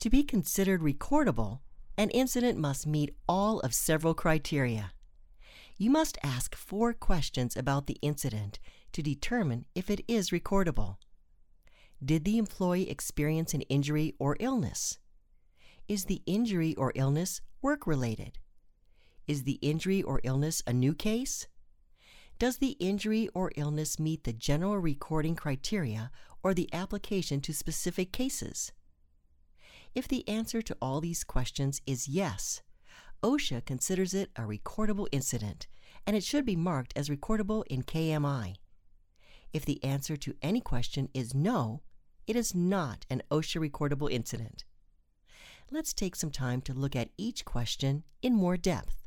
To be considered recordable, an incident must meet all of several criteria. You must ask 4 questions about the incident to determine if it is recordable. Did the employee experience an injury or illness? Is the injury or illness work-related? Is the injury or illness a new case? Does the injury or illness meet the general recording criteria or the application to specific cases? If the answer to all these questions is yes, OSHA considers it a recordable incident, and it should be marked as recordable in KMI. If the answer to any question is no, it is not an OSHA recordable incident. Let's take some time to look at each question in more depth.